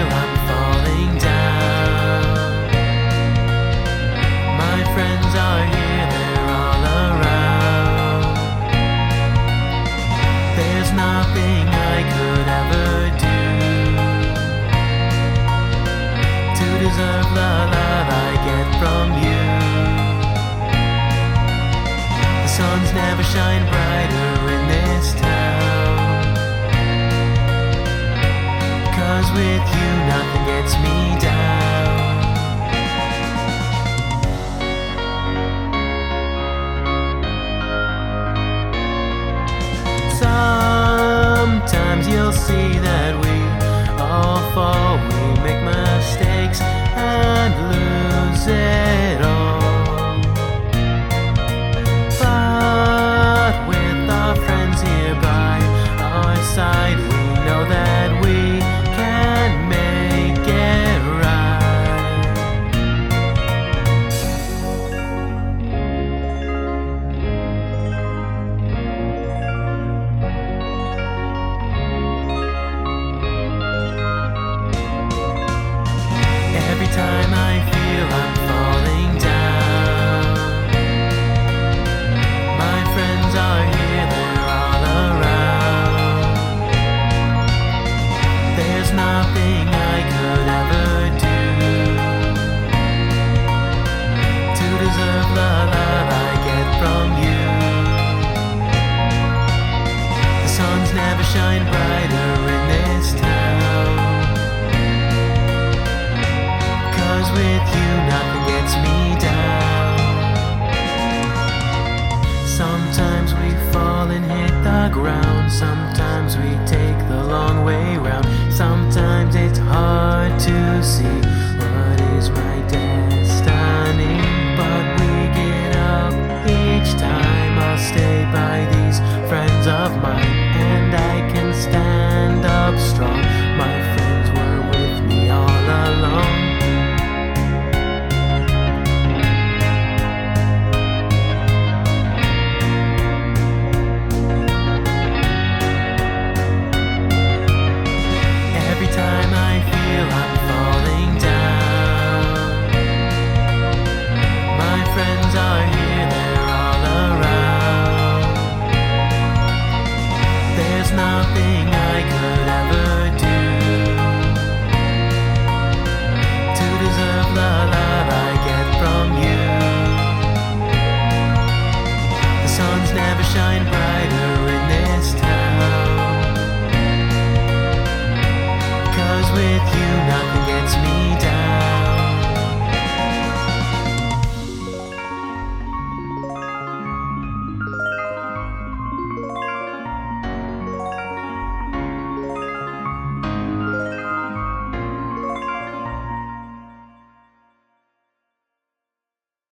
feel I'm falling down. My friends are here, they're all around. There's nothing I could ever do to deserve the love I get from you. The suns never shine brighter in this town, 'cause with you nothing gets me down. Sometimes you'll see that we all fall, we make mistakes and lose it all. But with our friends here by our side, we know that we can make it right. Every time I feel I'm falling down, my friends are here, they're all around. There's nothing I could ever do to deserve the love I get from you. The suns never shine brighter in this town, 'cause with you nothing gets me down. Sometimes we fall and hit the ground, sometimes we take the long way round. Sometimes it's hard to see what is my destiny, but we get up each time. I'll stay by these friends of mine, and I can stand up strong. My friends were with me all along. Every time I feel I'm falling down, my friends are here, they're all around. There's nothing I could ever do to deserve the love I get from you. The suns never shine brighter in this town, 'cause with you nothing